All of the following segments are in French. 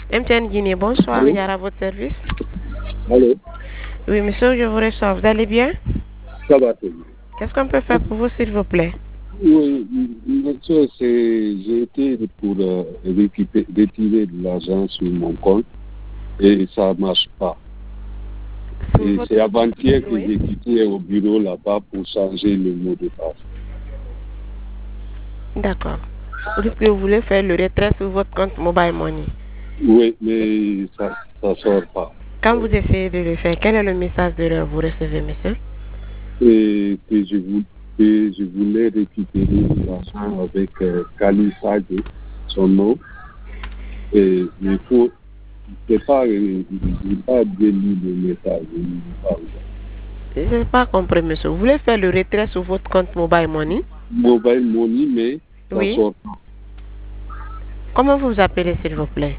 MTN Guinée, bonsoir, Allô? Yara, à votre service. Allô? Oui, monsieur, je vous reçois. Vous allez bien? Ça va très bien. Qu'est-ce qu'on peut faire pour vous, s'il vous plaît? Oui, monsieur, j'ai été pour retirer de l'argent sur mon compte et ça ne marche pas. Et c'est avant-hier que j'ai quitté au bureau là-bas pour changer le mot de passe. D'accord. Vous dites que vous voulez faire le retrait sur votre compte Mobile Money. Oui, mais ça ne sort pas. Quand vous essayez de le faire, quel est le message d'erreur que vous recevez, monsieur? Et que je voulais récupérer l'argent avec Kalisa, son nom. Et il faut, je n'ai pas bien lu le message. Je n'ai pas compris, monsieur. Vous voulez faire le retrait sur votre compte Mobile Money? Mobile Money, mais ça sort pas. Comment vous vous appelez, s'il vous plaît?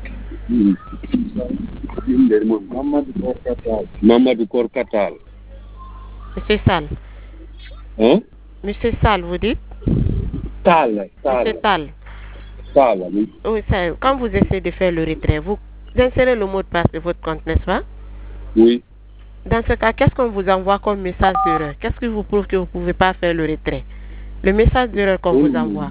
Mamadou Korkatal. Monsieur Sal. Hein? Monsieur Sal, vous dites? Tal. Monsieur Tal. Tal, oui. Oui, ça, quand vous essayez de faire le retrait, vous insérez le mot de passe de votre compte, n'est-ce pas? Oui. Dans ce cas, qu'est-ce qu'on vous envoie comme message d'erreur? Qu'est-ce qui vous prouve que vous ne pouvez pas faire le retrait? Le message d'erreur qu'on vous envoie.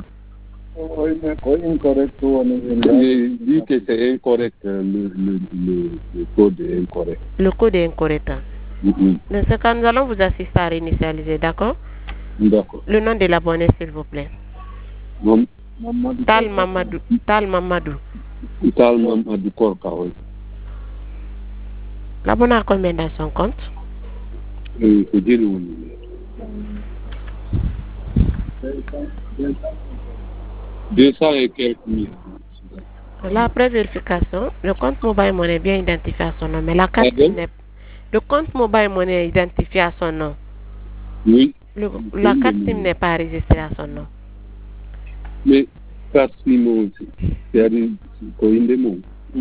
Il dit que c'est incorrect, le code est incorrect. Le code est incorrect. Oui. Dans ce cas, nous allons vous assister à réinitialiser, d'accord? D'accord. Le nom de l'abonné, s'il vous plaît. Tal Mamadou. Tal Mamadou Korka, oui. L'abonné a combien dans son compte? Il faut dire où. 200 et quelques mille. Là, après vérification, le compte Mobile Money est bien identifié à son nom, mais la carte SIM n'est... Le compte Mobile Money est identifié à son nom. Oui. La carte SIM n'est pas enregistrée à son nom. Mais carte SIM, c'est même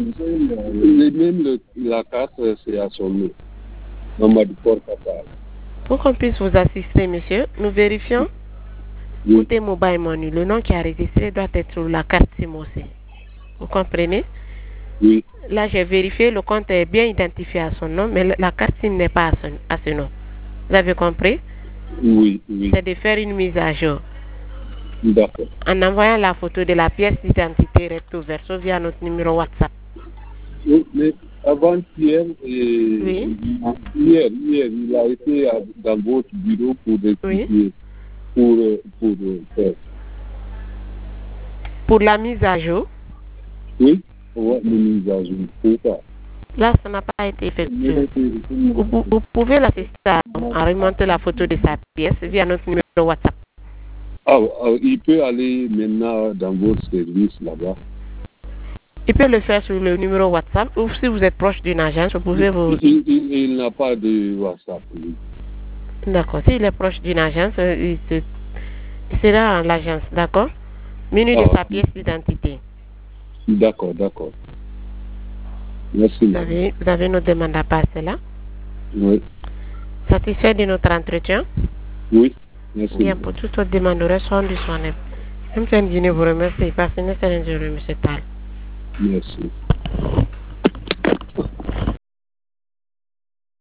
la carte, c'est à son nom. Mamadou Korkatal. Pour qu'on puisse vous assister, monsieur, nous vérifions. Côté Mobile Money, le nom qui est enregistré doit être sur la carte SIM aussi. Vous comprenez? Oui. Là, j'ai vérifié, le compte est bien identifié à son nom, mais la carte SIM n'est pas à ce nom. Vous avez compris? Oui. C'est de faire une mise à jour. D'accord. En envoyant la photo de la pièce d'identité recto verso via notre numéro WhatsApp. Oui, mais avant-hier, hier, il a été dans votre bureau pour rectifier, pour faire. Pour la mise à jour? Oui, pour la mise à jour, pour ça. Là, ça n'a pas été effectué. Vous pouvez l'assister à remonter la photo de sa pièce via notre numéro WhatsApp. Il peut aller maintenant dans votre service là-bas. Il peut le faire sur le numéro WhatsApp ou si vous êtes proche d'une agence, vous pouvez vous... Il n'a pas de WhatsApp. Oui. D'accord. S'il est proche d'une agence, il sera à l'agence, d'accord? Menu de sa pièce d'identité. D'accord. Merci. Vous avez nos demandes à passer là? Oui. Satisfait de notre entretien? Oui. Merci. Bien, pour toute votre demande, nous restons disponibles. MTN Guinée vous remercie. Passez une excellente journée, M. Tal. Merci.